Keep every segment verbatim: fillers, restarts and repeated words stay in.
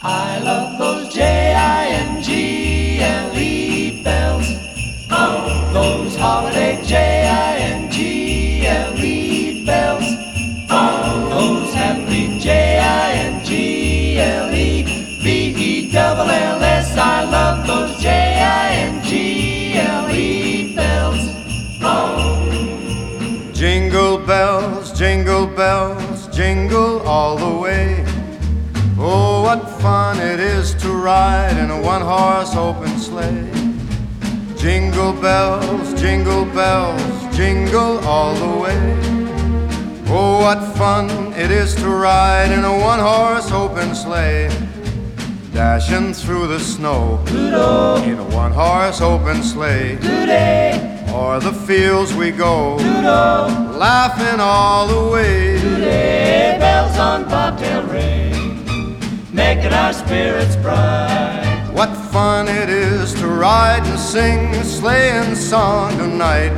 I love those J I N G L E bells. Oh, those holiday J I N G L E bells. Oh, those happy J I N G L E B E double L S. I love those J I N G L E bells. Oh. Jingle bells, jingle bells, jingle all the way. Oh, what fun it is to ride in a one-horse open sleigh. Jingle bells, jingle bells, jingle all the way. Oh, what fun it is to ride in a one-horse open sleigh. Dashing through the snow Doodle. in a one-horse open sleigh. Today, O'er the fields we go, doodle, laughing all the way. today, bells on bobtail ring, making our spirits bright. What fun it is to ride and sing a sleighing song tonight.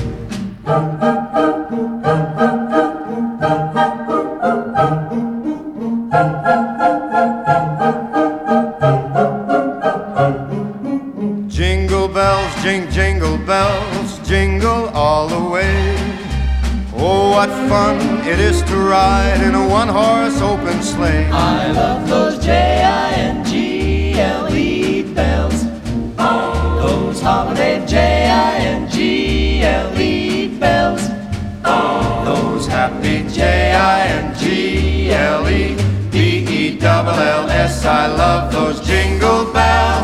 Jingle bells, jing, jingle bells, jingle all the way. Oh, what fun it is to ride in a one-horse open sleigh. I love those J I N G L E bells. Oh, those holiday J I N G L E bells. Oh, Those happy J I N G L E B E double L S. I love those jingle bells.